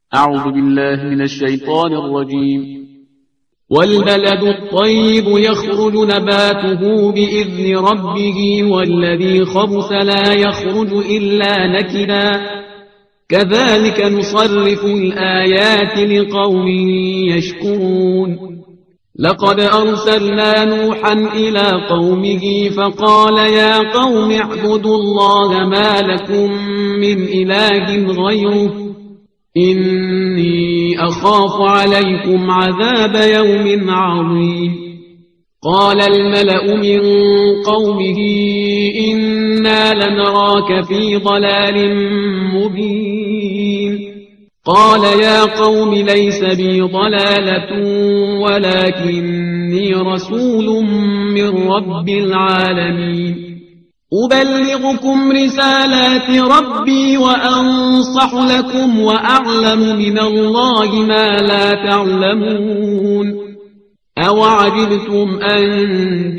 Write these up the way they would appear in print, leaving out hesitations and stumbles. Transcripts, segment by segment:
أعوذ بالله من الشيطان الرجيم. والبلد الطيب يخرج نباته بإذن ربه والذي خبث لا يخرج إلا نكدا كذلك نصرف الآيات لقوم يشكرون. لقد أرسلنا نوحا إلى قومه فقال يا قوم اعبدوا الله ما لكم من إله غيره إني أخاف عليكم عذاب يوم عظيم. قال الملأ من قومه إنا لنراك في ضلال مبين. قال يا قوم ليس بي ضلالة ولكني رسول من رب العالمين أبلغكم رسالات ربي وأنصح لكم وأعلم من الله ما لا تعلمون. أوعجبتم أن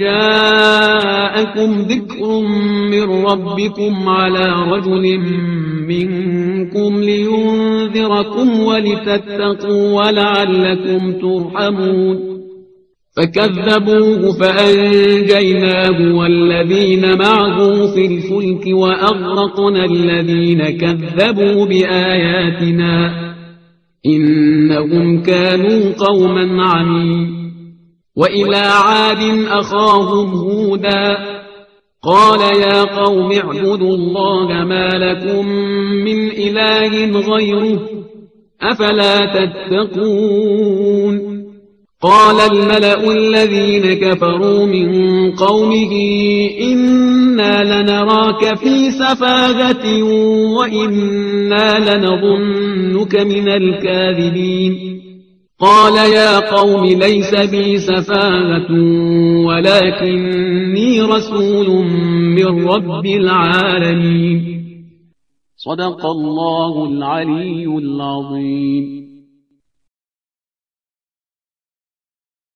جاءكم ذكر من ربكم على رجل منكم لينذركم ولتتقوا ولعلكم ترحمون. فكذبوه فأنجيناه والذين معه في الفلك وأغرقنا الذين كذبوا بآياتنا إنهم كانوا قوما عمين. وإلى عاد أخاهم هودا قال يا قوم اعبدوا الله ما لكم من إله غيره أفلا تتقون. قال الملأ الذين كفروا من قومه إنا لنراك في سفاهة وإنا لنظنك من الكاذبين. قال يا قوم ليس بي سفاهة ولكني رسول من رب العالمين. صدق الله العلي العظيم.